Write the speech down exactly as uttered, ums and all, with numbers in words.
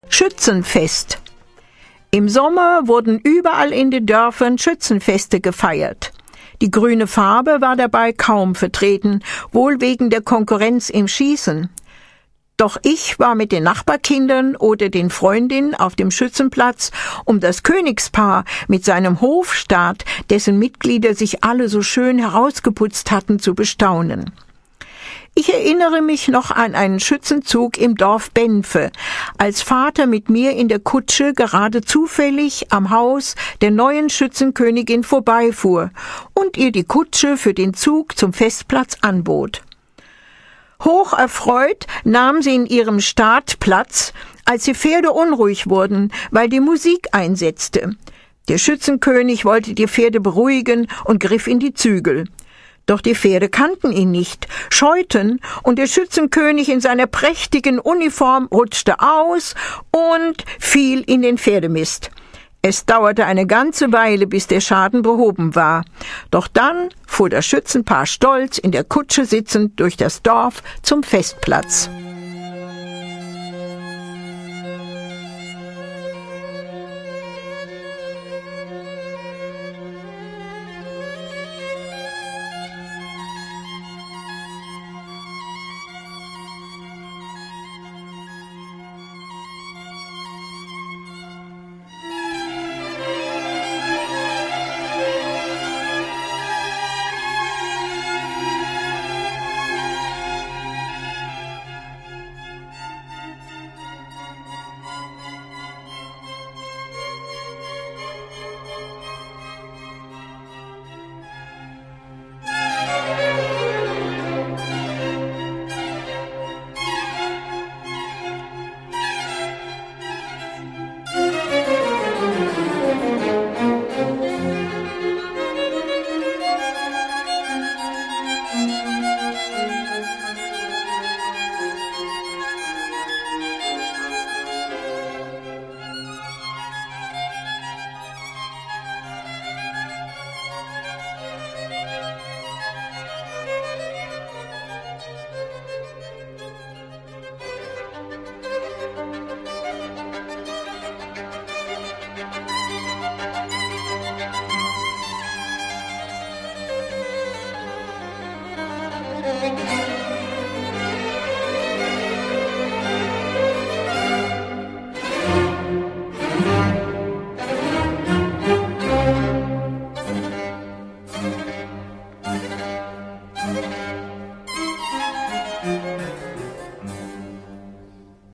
Schützenfest. Im Sommer wurden überall in den Dörfern Schützenfeste gefeiert. Die grüne Farbe war dabei kaum vertreten, wohl wegen der Konkurrenz im Schießen. Doch ich war mit den Nachbarkindern oder den Freundinnen auf dem Schützenplatz, um das Königspaar mit seinem Hofstaat, dessen Mitglieder sich alle so schön herausgeputzt hatten, zu bestaunen. Ich erinnere mich noch an einen Schützenzug im Dorf Benfe, als Vater mit mir in der Kutsche gerade zufällig am Haus der neuen Schützenkönigin vorbeifuhr und ihr die Kutsche für den Zug zum Festplatz anbot. Hoch erfreut nahm sie in ihrem Staat Platz, als die Pferde unruhig wurden, weil die Musik einsetzte. Der Schützenkönig wollte die Pferde beruhigen und griff in die Zügel. Doch die Pferde kannten ihn nicht, scheuten, und der Schützenkönig in seiner prächtigen Uniform rutschte aus und fiel in den Pferdemist. Es dauerte eine ganze Weile, bis der Schaden behoben war. Doch dann fuhr das Schützenpaar stolz in der Kutsche sitzend durch das Dorf zum Festplatz.